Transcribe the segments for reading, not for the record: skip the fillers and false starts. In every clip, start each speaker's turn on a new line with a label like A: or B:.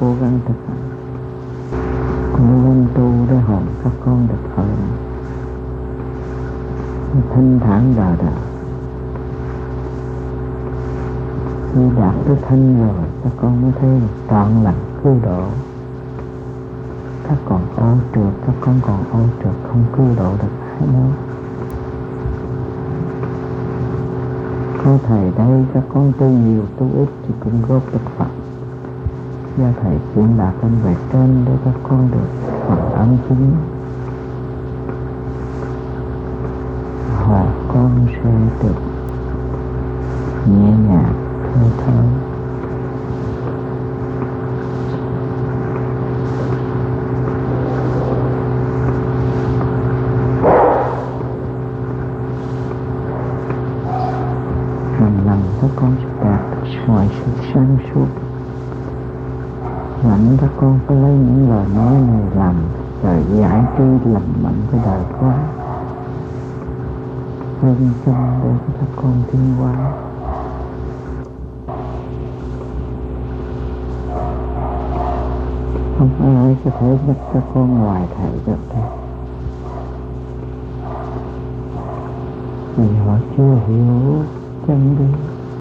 A: cố gắng thực hành, cố gắng tu để hồn các con được thở thanh thản đời đời. Khi đạt tới thanh rồi, các con mới thấy trọn lành cứu độ. Các con ô trượt, các con còn ô trượt, không cứu độ được ai nữa. Có thầy đây, các con tu nhiều tu ít thì cũng góp được Phật. Do thầy chuyển đạt lên về trên để các con được phần ấn chứng. Họ con sẽ được nhẹ nhàng thơ thơ. Lần các con sẽ đạt được mọi sự sáng suốt. Mạnh các con phải lấy những lời nói này làm lời giải trí lành mạnh với đời quá. Hơn chân để các con tiến hóa. Không ai có thể giúp các con ngoài thầy được đâu. Vì họ chưa hiểu chân lý.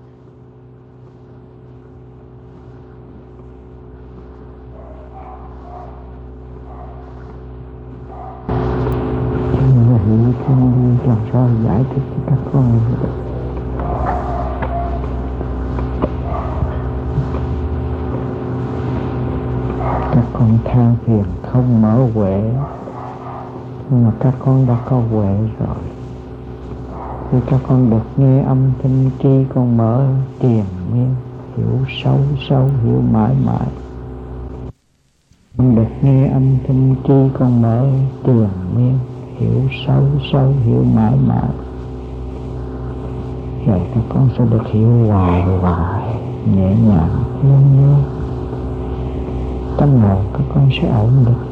A: Chưa hiểu chân lý làm sao giải thích cho các con được. Các con than phiền không mở huệ, nhưng mà các con đã có huệ rồi. Khi các con được nghe âm thanh tri con mở triền miên, hiểu sâu sâu, hiểu mãi mãi. Con được nghe âm thanh tri con mở triền miên, hiểu sâu sâu, hiểu mãi mãi. Rồi các con sẽ được hiểu hoài hoài, nhẹ nhàng, nhung nhung. Tâm hồn các con sẽ ổn được.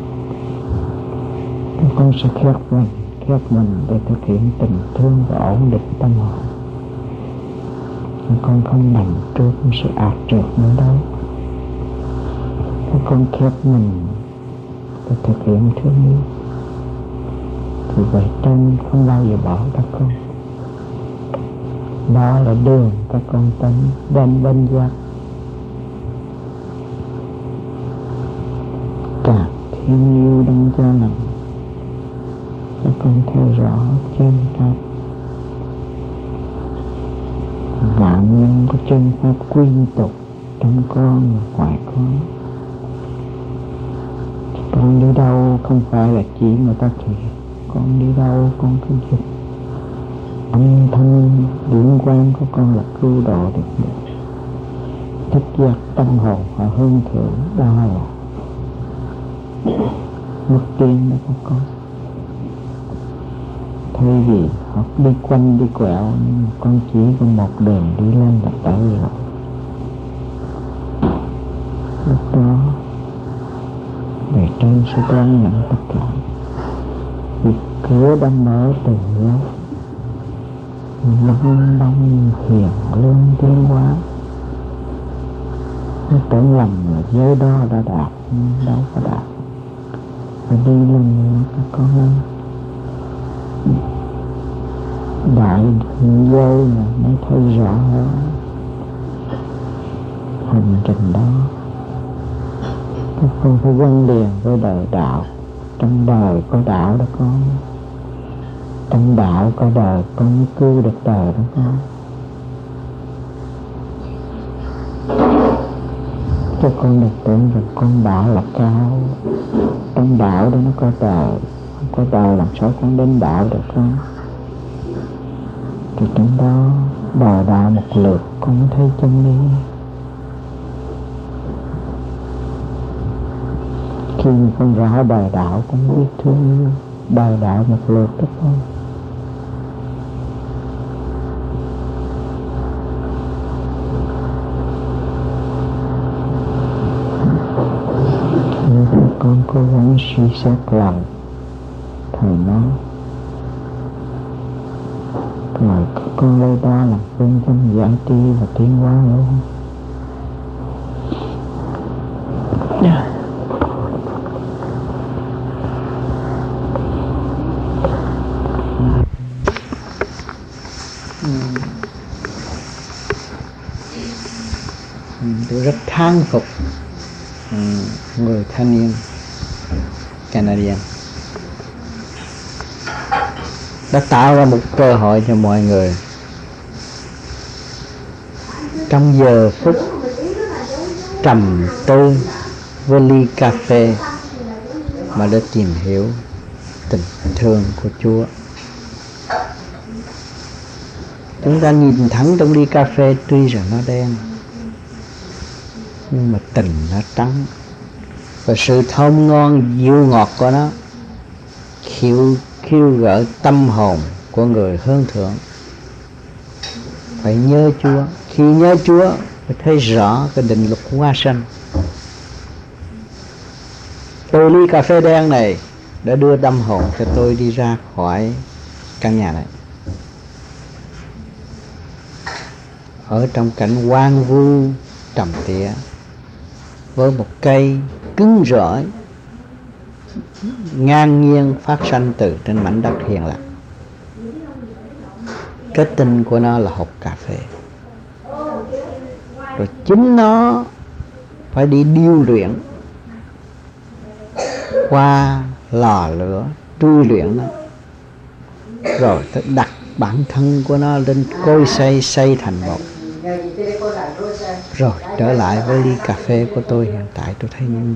A: Các con sẽ khép mình để thực hiện tình thương và ổn định tâm hồn. Các con không nằm trước sự ạt trượt nữa đâu. Các con khép mình để thực hiện thương yêu. Thì vậy trên không bao giờ bỏ các con. Đó là đường các con đến bên giác. Càng thiên yêu đấng cha lành, các con theo rõ chân pháp. Vạn nhân có chân pháp quy tục trong con và ngoài con. Con đi đâu không phải là chỉ người ta thiệt. Con đi đâu con cứ giúp. Âm thanh điển quang của con là cứu độ được. Thích giác tâm hồn và hương thượng. Đó là mức tiên đó các con. Thay vì họ đi quanh đi quẹo, nhưng con chỉ có một đường đi lên là tới rồi. Lúc đó bề trên sẽ đón nhận tất cả. Vì cửa đã mở từ lâu. Lông đông hiền lương tiến hóa. Nó tưởng lầm là giới đó đã đạt, nhưng đâu có đạt. Phải đi lên các con lên. Đại giới này mới thấy rõ hơn hành trình đó. Các con phải gắn liền với đời đạo. Trong đời có đạo đó con. Trong đạo có đời con mới cứu được đời đó con. Các con đừng tưởng rằng con đạo là cao. Trong đạo đó nó có đời. Không có đời làm sao con đến đạo được con. Thì trong đó đời đạo một lượt con mới thấy chân lý. Khi con rõ đời đạo con biết thương yêu. Đời đạo một lượt đó con. Con cố gắng suy xét lòng thầy nói. Rồi con lấy đó làm phương châm giải trí và tiến hóa luôn. Tôi rất thán phục người thanh niên Canadian đã tạo ra một cơ hội cho mọi người trong giờ phút trầm tư với ly cà phê mà để tìm hiểu tình thương của Chúa. Chúng ta nhìn thẳng trong ly cà phê, tuy rằng nó đen nhưng mà tình nó trắng, và sự thơm ngon dịu ngọt của nó khiêu gợi tâm hồn của người hướng thượng. Phải nhớ Chúa. Khi nhớ Chúa phải thấy rõ cái định luật hóa sanh. Từ ly cà phê đen này đã đưa tâm hồn cho tôi đi ra khỏi căn nhà này, ở trong cảnh hoang vu trầm tỉa, với một cây cứng rỏi ngang nhiên phát sanh từ trên mảnh đất hiền lành. Kết tinh của nó là hộp cà phê, rồi chính nó phải đi điêu luyện qua lò lửa trui luyện nó, rồi phải đặt bản thân của nó lên cối xay thành bột, rồi trở lại với ly cà phê của tôi hiện tại. Tôi thấy những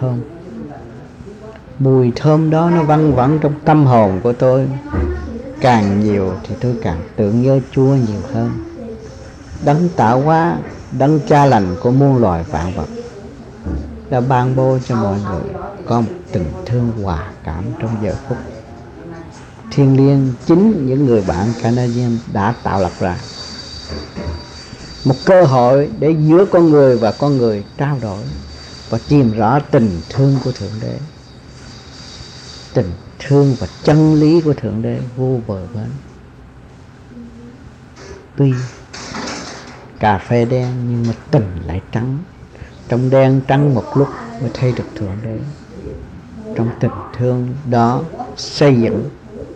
A: mùi thơm đó nó văng vẳng trong tâm hồn của tôi. Càng nhiều thì tôi càng tưởng nhớ Chúa nhiều hơn, đấng tạo hóa, đấng cha lành của muôn loài vạn vật, đã ban bố cho mọi người có một tình thương hòa cảm trong giờ phút thiêng liêng. Chính những người bạn Canadian đã tạo lập ra một cơ hội để giữa con người và con người trao đổi và tìm rõ tình thương của Thượng Đế, tình thương và chân lý của Thượng Đế vô bờ bến. Tuy cà phê đen nhưng mà tình lại trắng. Trong đen trắng một lúc mới thấy được Thượng Đế. Trong tình thương đó xây dựng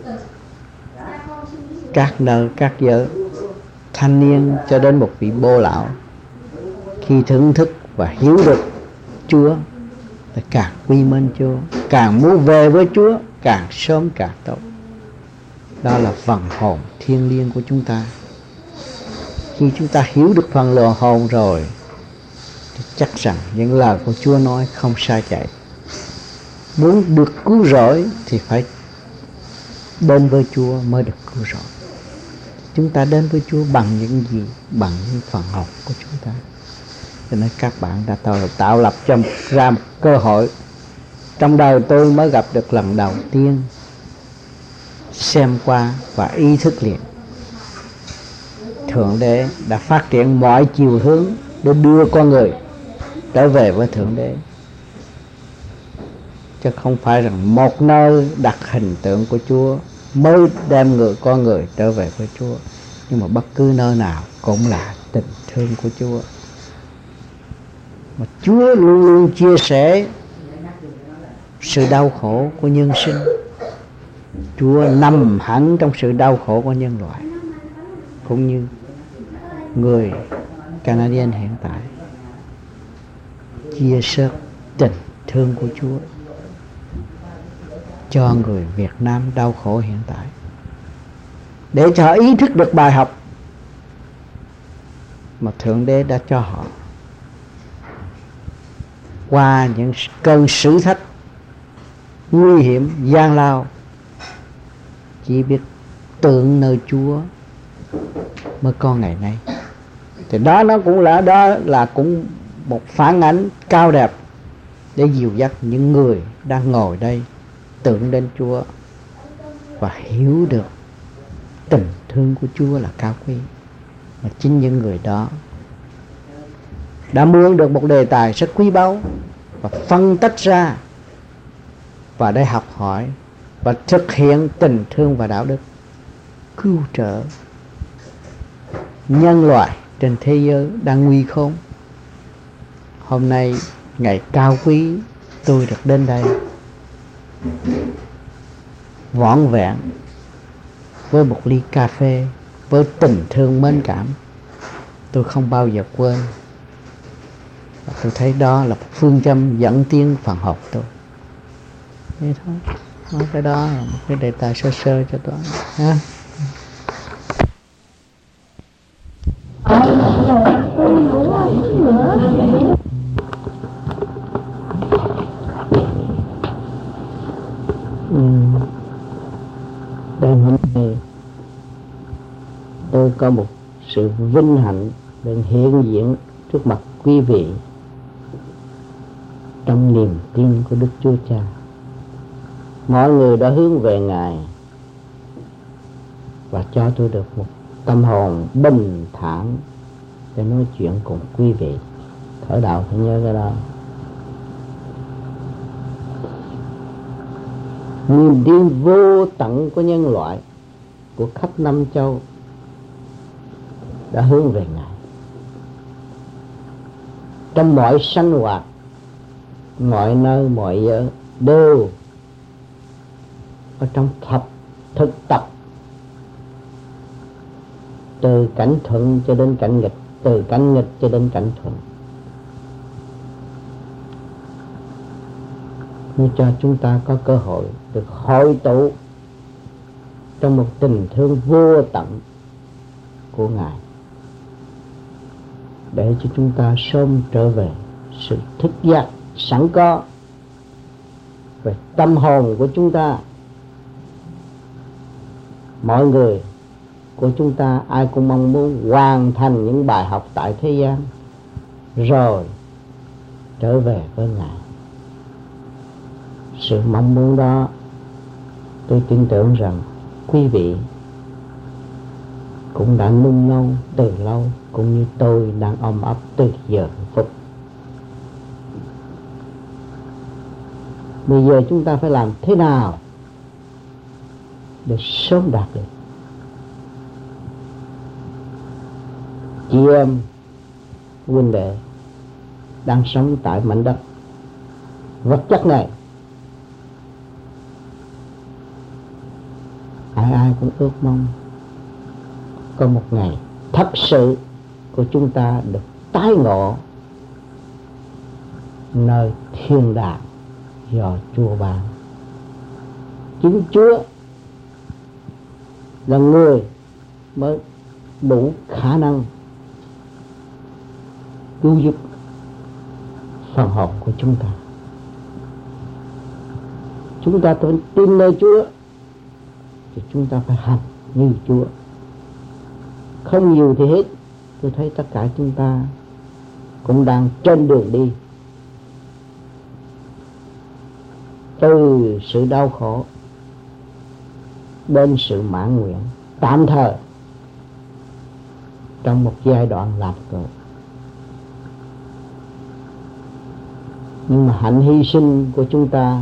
A: các nơi các giới, thanh niên cho đến một vị bô lão, khi thưởng thức và hiểu được Chúa là càng quy mến Chúa, càng muốn về với Chúa càng sớm càng tốt. Đó là phần hồn thiêng liêng của chúng ta. Khi chúng ta hiểu được phần lừa hồn rồi thì chắc rằng những lời của Chúa nói không sai chạy. Muốn được cứu rỗi thì phải đến với Chúa mới được cứu rỗi. Chúng ta đến với Chúa bằng những gì? Bằng những phần hồn của chúng ta. Cho nên các bạn đã tạo lập cho ra một cơ hội. Trong đời tôi mới gặp được lần đầu tiên, xem qua và ý thức liền. Thượng Đế đã phát triển mọi chiều hướng để đưa con người trở về với Thượng Đế, chứ không phải rằng một nơi đặt hình tượng của Chúa mới đem con người trở về với Chúa. Nhưng mà bất cứ nơi nào cũng là tình thương của Chúa. Mà Chúa luôn luôn chia sẻ sự đau khổ của nhân sinh. Chúa nằm hẳn trong sự đau khổ của nhân loại, cũng như người Canadian hiện tại chia sẻ tình thương của Chúa cho người Việt Nam đau khổ hiện tại, để cho họ ý thức được bài học mà Thượng Đế đã cho họ qua những cơn thử thách nguy hiểm gian lao. Chỉ biết tưởng nơi Chúa mới có ngày nay. Thì đó nó cũng là cũng một phản ánh cao đẹp để dìu dắt những người đang ngồi đây tưởng đến Chúa và hiểu được tình thương của Chúa là cao quý. Mà chính những người đó đã mượn được một đề tài rất quý báu và phân tách ra và để học hỏi và thực hiện tình thương và đạo đức, cứu trợ nhân loại trên thế giới đang nguy khốn. Hôm nay
B: ngày cao quý tôi được đến đây vỏn vẹn với một ly cà phê, với tình thương mến cảm, tôi không bao giờ quên. Và tôi thấy đó là một phương châm dẫn tiến phần học tôi. Thế thôi, nói cái đó là một cái đề tài sơ sơ cho tôi ha. Đêm hôm nay tôi có một sự vinh hạnh được hiện diện trước mặt quý vị trong niềm tin của Đức Chúa Cha. Mọi người đã hướng về Ngài và cho tôi được một tâm hồn bình thản để nói chuyện cùng quý vị. Thở đạo phải nhớ cái đó. Niềm tin vô tận của nhân loại, của khắp năm châu đã hướng về Ngài. Trong mọi sinh hoạt, mọi nơi, mọi giờ đều ở trong thực tập, từ cảnh thuận cho đến cảnh nghịch, từ cảnh nghịch cho đến cảnh thuận, nên cho chúng ta có cơ hội được hội tụ trong một tình thương vô tận của Ngài, để cho chúng ta sớm trở về sự thức giác sẵn có về tâm hồn của chúng ta. Mọi người của chúng ta ai cũng mong muốn hoàn thành những bài học tại thế gian rồi trở về với Ngài. Sự mong muốn đó tôi tin tưởng rằng quý vị cũng đã nung nấu từ lâu, cũng như tôi đang ôm ấp từ giờ phút. Bây giờ chúng ta phải làm thế nào để sớm đạt được? Chị em huynh đệ đang sống tại mảnh đất vật chất này, ai cũng ước mong có một ngày thật sự của chúng ta được tái ngộ nơi thiên đàng do Chúa ban. Chính Chúa là người mới đủ khả năng cứu giúp phần hồn của chúng ta. Chúng ta tin nơi Chúa thì chúng ta phải hành như Chúa. Không nhiều thì hết. Tôi thấy tất cả chúng ta cũng đang trên đường đi từ sự đau khổ đến sự mãn nguyện tạm thời trong một giai đoạn làm cờ. Nhưng mà hạnh hy sinh của chúng ta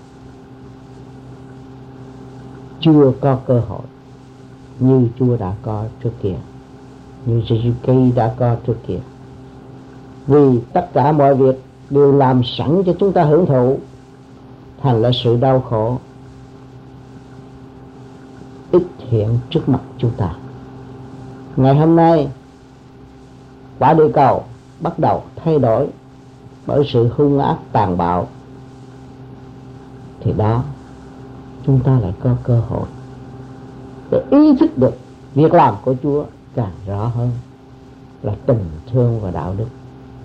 B: chưa có cơ hội như Chúa đã có trước kia, như Jesus đã có trước kia. Vì tất cả mọi việc đều làm sẵn cho chúng ta hưởng thụ, thành là sự đau khổ ít hiện trước mặt chúng ta. Ngày hôm nay quả địa cầu bắt đầu thay đổi bởi sự hung ác tàn bạo, thì đó chúng ta lại có cơ hội để ý thức được việc làm của Chúa càng rõ hơn là tình thương và đạo đức.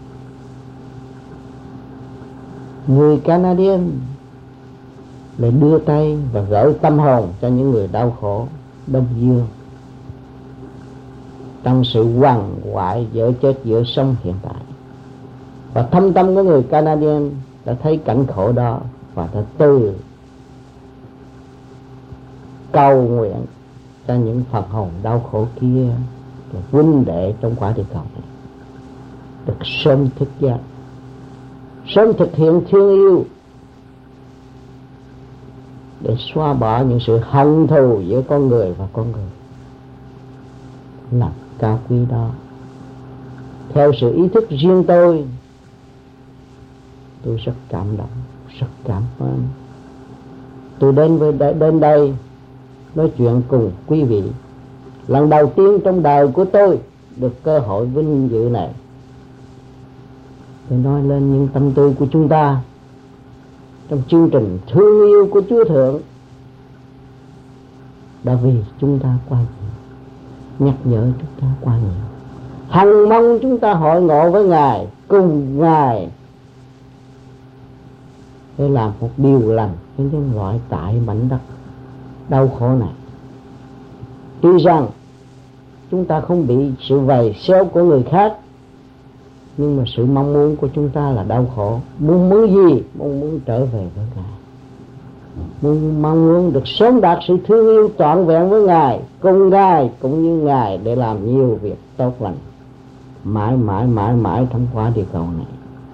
B: Người Canadian để đưa tay và gửi tâm hồn cho những người đau khổ Đông Dương trong sự quằn quại giữa chết giữa sống hiện tại. Và thâm tâm của người Canadian đã thấy cảnh khổ đó và đã từ cầu nguyện cho những phần hồn đau khổ kia, là huynh đệ trong quả địa cầu này, được sớm thức giác, sớm thực hiện thương yêu để xóa bỏ những sự hận thù giữa con người và con người. Làm cao quý đó theo sự ý thức riêng tôi Tôi rất cảm động, rất cảm ơn. Tôi đến đây nói chuyện cùng quý vị. Lần đầu tiên trong đời của tôi được cơ hội vinh dự này để nói lên những tâm tư của chúng ta trong chương trình thương yêu của Chúa Thượng, đã vì chúng ta quá nhiều, nhắc nhở chúng ta quá nhiều, hằng mong chúng ta hội ngộ với Ngài, cùng Ngài để làm một điều lành cho nhân loại tại mảnh đất đau khổ này. Tuy rằng chúng ta không bị sự vầy xéo của người khác, nhưng mà sự mong muốn của chúng ta là đau khổ. Muốn gì? Muốn trở về với Ngài, mong muốn được sớm đạt sự thương yêu trọn vẹn với Ngài, cùng Ngài cũng như Ngài, để làm nhiều việc tốt lành mãi mãi thông qua địa cầu này.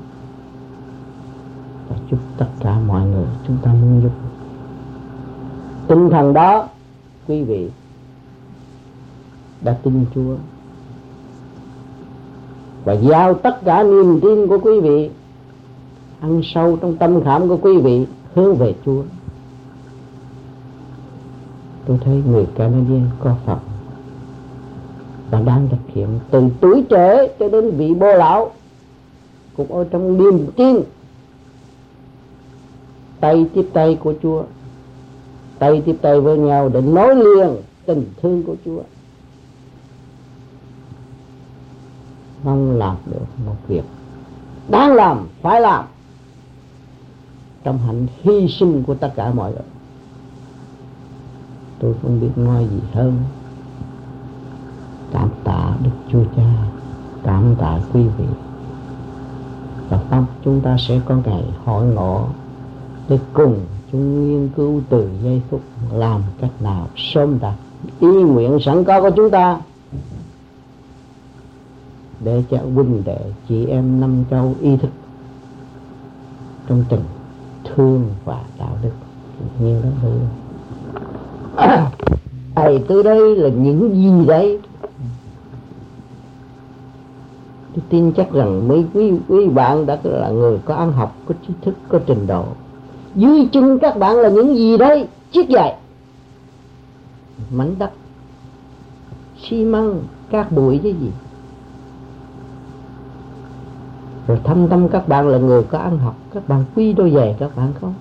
B: Và chúc tất cả mọi người chúng ta muốn giúp tinh thần đó. Quý vị đã tin Chúa và giao tất cả niềm tin của quý vị, ăn sâu trong tâm khảm của quý vị, hướng về Chúa. Tôi thấy người Canadian có Phật và đang thực hiện từ tuổi trẻ cho đến vị bô lão, cũng ở trong niềm tin, tay tiếp tay của Chúa, tay tiếp tay với nhau để nối liền tình thương của Chúa. Mong làm được một việc đáng làm, phải làm, trong hạnh hy sinh của tất cả mọi người. Tôi không biết nói gì hơn. Cảm tạ Đức Chúa Cha, cảm tạ quý vị, và mong chúng ta sẽ có ngày hội ngộ để cùng chung nghiên cứu từ giây phút làm cách nào sớm đạt ý nguyện sẵn có của chúng ta, để cho huynh đệ chị em năm châu ý thức trong tình thương và đạo đức nhiên đó thôi. Từ đây là những gì đấy? Tôi tin chắc rằng mấy quý bạn đã là người có ăn học, có trí thức, có trình độ. Dưới chân các bạn là những gì đấy? Chiếc giày, mảnh đất, xi măng, cát bụi chứ gì. Rồi thâm tâm các bạn là người có ăn học, các bạn quý đôi giày các bạn không?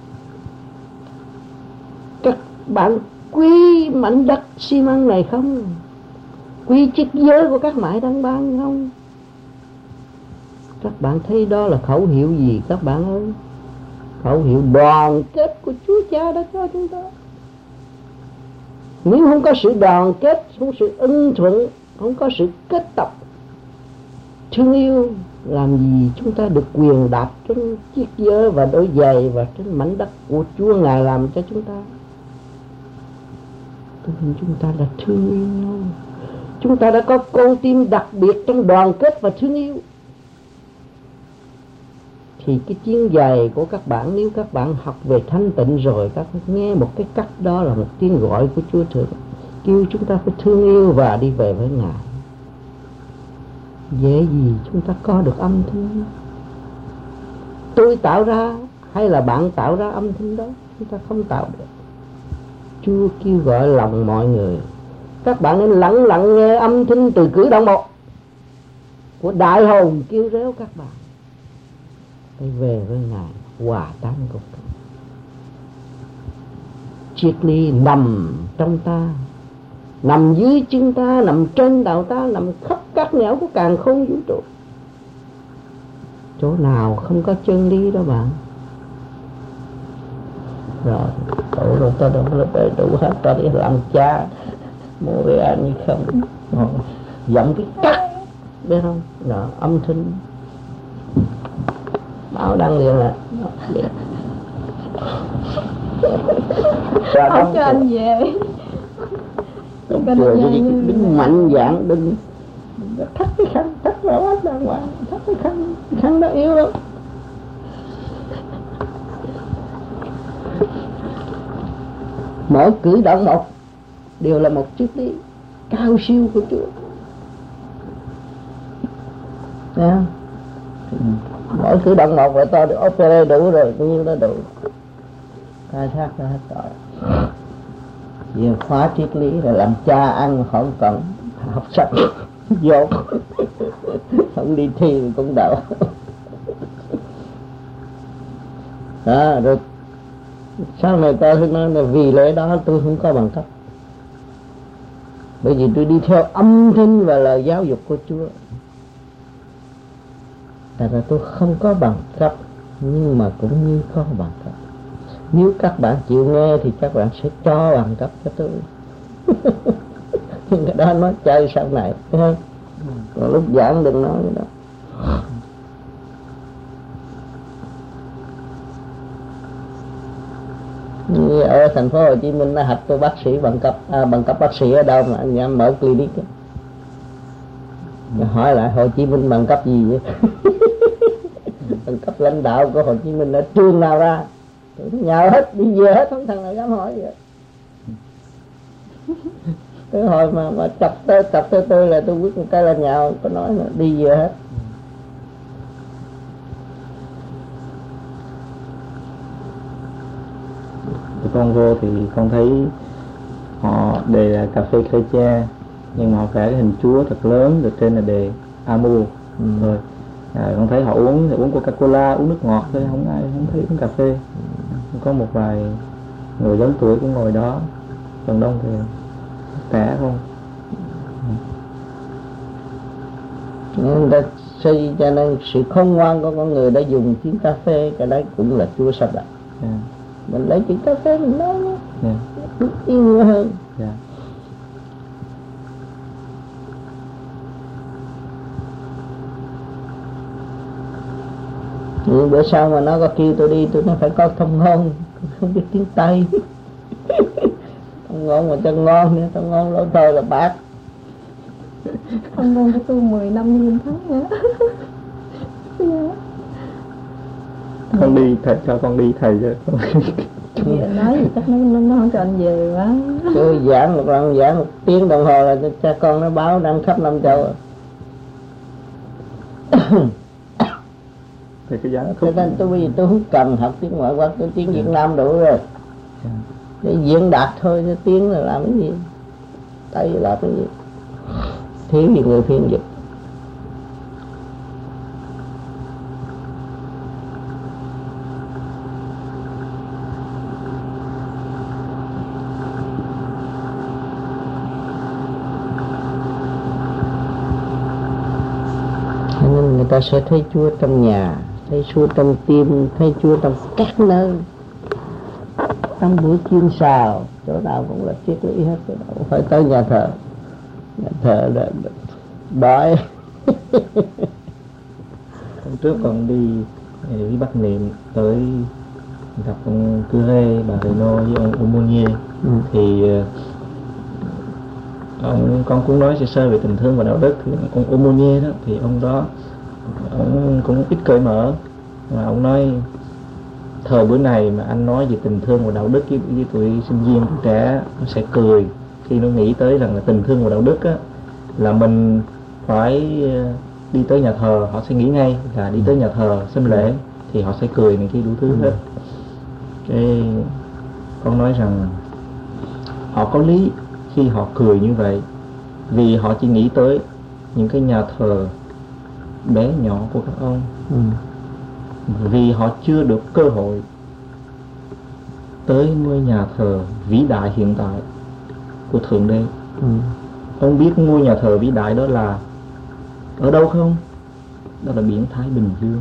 B: Các bạn quý mảnh đất xi măng này không? Quý chiếc giới của các mãi đang ban không? Các bạn thấy đó là khẩu hiệu gì các bạn ơi? Khẩu hiệu đoàn kết của Chúa Cha đã cho chúng ta. Nếu không có sự đoàn kết, không có sự ưng thuận, không có sự kết tập thương yêu, làm gì chúng ta được quyền đạp trên chiếc giới và đôi giày và trên mảnh đất của Chúa Ngài làm cho chúng ta. Tôi nhìn chúng ta là thương yêu nhau. Chúng ta đã có con tim đặc biệt trong đoàn kết và thương yêu. Thì cái chuyên giày của các bạn, nếu các bạn học về thanh tịnh rồi, các bạn nghe một cái cách đó là một tiếng gọi của Chúa Thượng, kêu chúng ta phải thương yêu và đi về với Ngài. Dễ gì chúng ta có được âm thanh? Tôi tạo ra hay là bạn tạo ra âm thanh đó? Chúng ta không tạo được. Chúa kêu gọi lòng mọi người, các bạn nên lặng lặng nghe âm thanh từ cử động một của đại hồn kêu réo các bạn phải về với Ngài, hòa tan cùng. Triết lý nằm trong ta, nằm dưới chân ta, nằm trên đầu ta, nằm khắp các nẻo của càn khôn vũ trụ. Chỗ nào không có chân lý đó bạn? Rồi tôi đâu có đủ hết, ta đi làm cha mua về ăn như không. Giọng cái cắt, biết không? Đó, âm thanh báo đăng liền là
C: không cho anh về.
B: Không cười cho đứng mạnh dạn, đừng thắt cái khăn, thắt vào hết đàng hoàng, thắt cái khăn đó yếu lắm. Mỗi cử động một đều là một triết lý cao siêu của Chúa. Mỗi cử động một là tôi được opera đủ rồi, bao nhiêu đó đủ. Khai thác ra hết rồi. Về khóa triết lý là làm cha ăn không cần học sách vô không đi thi cũng đậu. Đó, rồi sau này tôi nói là vì lẽ đó tôi không có bằng cấp, bởi vì tôi đi theo âm thanh và lời giáo dục của Chúa. Tại ra tôi không có bằng cấp, nhưng mà cũng như có bằng cấp. Nếu các bạn chịu nghe thì các bạn sẽ cho bằng cấp cho tôi. Nhưng cái đó nói chơi sau này, thấy không? Còn lúc giảng đừng nói cái đó. Như ở thành phố Hồ Chí Minh nó học tôi bác sĩ bằng cấp bác sĩ ở đâu mà anh em mở clinic ấy. Hỏi lại Hồ Chí Minh bằng cấp gì vậy? Bằng cấp lãnh đạo của Hồ Chí Minh ở trường nào ra? Nhào hết, đi về hết, không thằng nào dám hỏi vậy. Cái hồi mà chọc tới tôi là tôi quyết một cái là nhào, có nói là đi về hết.
C: Con vô thì con thấy họ đề là cà phê khơi cha, nhưng mà họ vẽ cái hình Chúa thật lớn, rồi trên là đề Amu rồi. Con thấy họ uống Coca-Cola, uống nước ngọt thôi, không ai không thấy uống cà phê. Có một vài người lớn tuổi cũng ngồi đó, phần đông thì trẻ không.
B: Người ta xây cho nên sự khôn ngoan của con người đã dùng tiếng cà phê, cái đấy cũng là Chúa sắp đặt. Mình lấy chữ cà phê mình nói nhé, yêu hơn. Nhưng bữa sau mà nó có kêu tôi đi, tôi nói phải có thông ngôn, không biết tiếng Tây. Thông ngôn mà cho ngon nữa, thông ngôn lỗi thôi là bác.
D: Thông ngôn của tôi 10 năm như tháng nữa.
C: Con đi thầy, cho con đi thầy chứ.
D: Nói thì chắc nó không cho anh về quá.
B: Tôi giảng một lần, giảng 1 tiếng đồng hồ là cha con nó báo đăng khắp năm châu.
C: Thì cái giá
B: Cho nên tôi không cần học tiếng ngoại quốc, tôi tiếng Việt Nam đủ rồi. Để diễn đạt thôi, chứ tiếng là làm cái gì? Tây là cái gì? Thiếu gì người phiên dịch. Nên người ta sẽ thấy Chúa trong nhà, thấy Chúa trong tim, thấy Chúa trong các nơi. Trong buổi chiên xào, chỗ nào cũng là triết lý hết, không phải tới nhà thờ. Nhà thờ là đói.
C: Hôm trước còn đi với bác Niệm tới gặp ông Curé, bà Reno với ông Aumônier. Thì con cũng nói sơ sơ về tình thương và đạo đức. Thì ông Aumônier đó, thì ông đó ông cũng ít cởi mở, mà ông nói thời buổi này mà anh nói về tình thương và đạo đức với tụi sinh viên, tụi trẻ nó sẽ cười khi nó nghĩ tới rằng là tình thương và đạo đức á, là mình phải đi tới nhà thờ, họ sẽ nghĩ ngay là đi tới nhà thờ xem lễ, thì họ sẽ cười này kia đủ thứ hết. Cái con nói rằng họ có lý khi họ cười như vậy, vì họ chỉ nghĩ tới những cái nhà thờ bé nhỏ của các ông. Vì họ chưa được cơ hội tới ngôi nhà thờ vĩ đại hiện tại của Thượng Đế. Ông biết ngôi nhà thờ vĩ đại đó là ở đâu không? Đó là biển Thái Bình Dương.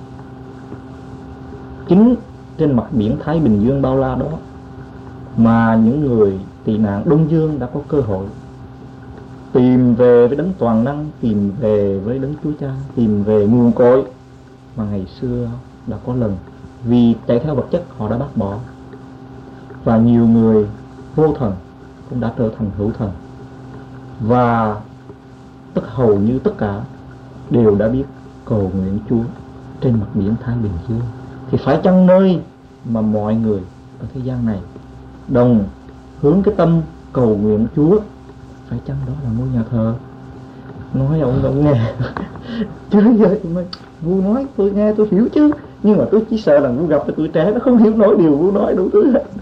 C: Chính trên mặt biển Thái Bình Dương bao la đó mà những người tị nạn Đông Dương đã có cơ hội tìm về với đấng toàn năng, tìm về với đấng Chúa Cha, tìm về nguồn cội mà ngày xưa đã có lần vì chạy theo vật chất họ đã bác bỏ. Và nhiều người vô thần cũng đã trở thành hữu thần, và hầu như tất cả đều đã biết cầu nguyện Chúa trên mặt biển Thái Bình Dương. Thì phải chăng nơi mà mọi người ở thế gian này đồng hướng cái tâm cầu nguyện Chúa, phải chăng đó là ngôi nhà thờ? Nói ông nghe chứ giờ mới Vua nói tôi nghe tôi hiểu chứ, nhưng mà tôi chỉ sợ là Vua gặp cái tuổi trẻ nó không hiểu nổi điều Vua nói đủ thứ hết.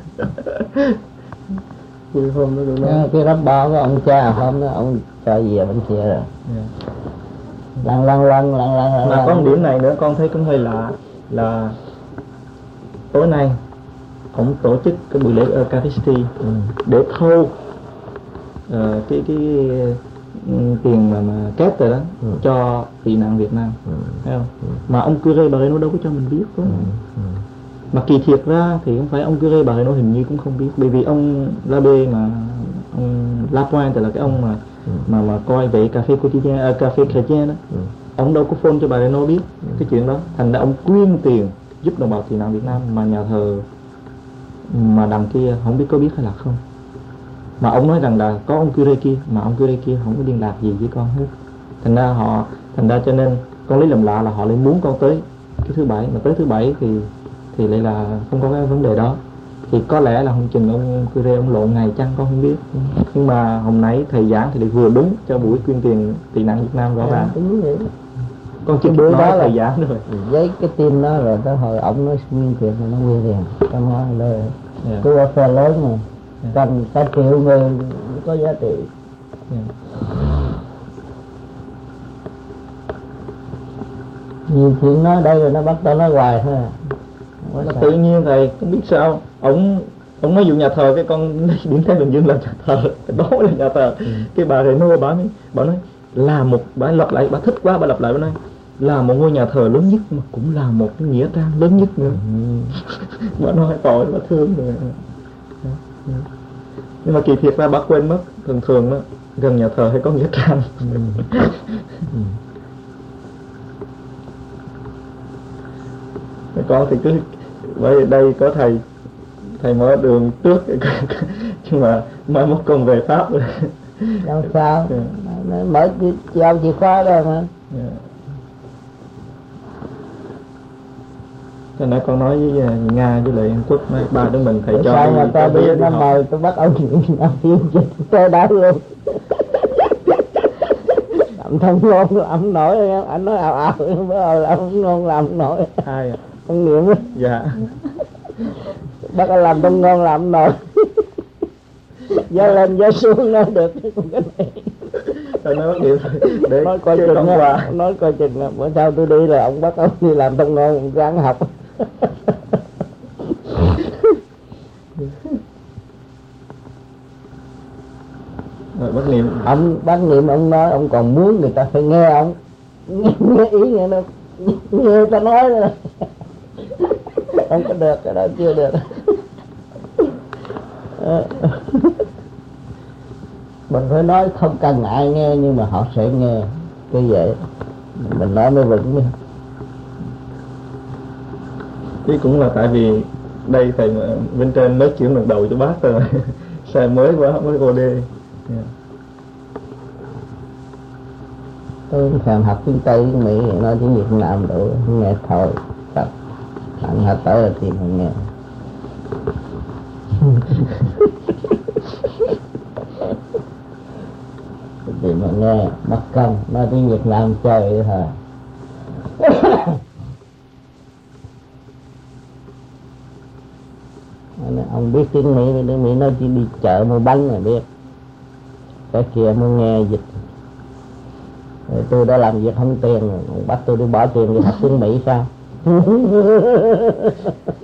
C: Vui hôm đó tôi nói
B: cái đám bao của ông cha hôm đó ông cho về bên kia rồi. Lăn.
C: Mà có một điểm này nữa con thấy cũng hơi lạ là tối nay ông tổ chức cái buổi lễ Eucharisty để thâu cái tiền mà kép rồi đó cho tị nạn Việt Nam, thấy không? Mà ông Curé Barreno đâu có cho mình biết đúng không? Mà kỳ thiệt ra thì không phải ông Curé Barreno hình như cũng không biết, bởi vì ông Labbé mà ông Lapointe là cái ông mà coi về cà phê quotidien, cà phê chrétien đó, ông đâu có phone cho Barreno biết cái chuyện đó, thành ra ông quyên tiền giúp đồng bào tị nạn Việt Nam, mà nhà thờ mà đằng kia không biết có biết hay là không. Mà ông nói rằng là có ông Curé kia, mà ông Curé kia không có liên lạc gì với con hết. Thành ra cho nên con lấy làm lạ là họ lại muốn con tới cái thứ bảy, mà tới thứ bảy thì lại là không có cái vấn đề đó. Thì có lẽ là hôm chừng ông Curé ông lộn ngày chăng con không biết. Nhưng mà hôm nãy thầy giảng thì lại vừa đúng cho buổi quyên tiền tị nạn Việt Nam rõ ràng. Con chỉ bữa đó thầy giảng rồi.
B: Với cái tin đó rồi tới hồi ổng nói nguyên tiền mà nó nguyên tiền. Con nói lời cái qua phe lớn mà cần cả triệu người có giá trị. Nhiều chuyện nói đây rồi nó bắt tao nói hoài thôi.
C: Tự nhiên thầy không biết sao ông nói vụ nhà thờ, cái con điểm thấy Bình Dương là nhà thờ, đó là nhà thờ. Cái bà Reno bà nói là một, bà lặp lại, bà thích quá, bà lặp lại, bà nói là một ngôi nhà thờ lớn nhất mà cũng là một cái nghĩa trang lớn nhất nữa. Bà nói tội, bà thương rồi. Nhưng mà kỳ thiệt ra bà quên mất, thường đó gần nhà thờ hay có nghĩa trang. Con thì cứ bởi đây có thầy mở đường trước nhưng mà mai mốt con về Pháp rồi.
B: Đâu sao? Mở giao chìa khóa rồi mà.
C: Cho nên con nói với Nga với lại Anh Quốc, nói ba đứa mình thầy cho
B: sao mà tao đi nó mời tôi bắt ông làm phim tôi đã luôn. Ông thông ngôn làm nổi, anh nói ào là ông ngôn làm nổi.
C: Ai à?
B: Ông Niệm á.
C: Dạ.
B: Bắt anh làm thông ngôn làm nổi. Gió lên gió xuống nói được cái này.
C: Rồi nói điều để
B: nói coi chừng á, nói coi chừng là bữa sau tôi đi là ông bắt ông đi làm thông ngôn, ông ráng học.
C: Rồi bác Niệm,
B: Bác Niệm ông nói ông còn muốn người ta phải nghe ông, nghe ý nghe nó, nghe người ta nói rồi. Không có được, cái đó chưa được. Mình phải nói không cần ai nghe nhưng mà họ sẽ nghe, cái vậy mình nói mới vững nha.
C: Chứ cũng là tại vì đây thầy bên trên nói chuyện lần đầu cho bác rồi. Sai mới quá mới cô đi.
B: Tôi thèm học tiếng Tây tiếng Mỹ, nói tiếng Việt Nam đủ nghe thôi. Tập anh hết tới là tìm không nghe. Tìm mà nghe mất công nói tiếng Việt Nam chơi vậy thôi. Ông biết tiếng Mỹ, tiếng Mỹ nói chỉ đi chợ mua bánh là biết, cái kia muốn nghe dịch. Rồi tôi đã làm việc không tiền rồi, bắt tôi đi bỏ tiền đi học tiếng Mỹ sao?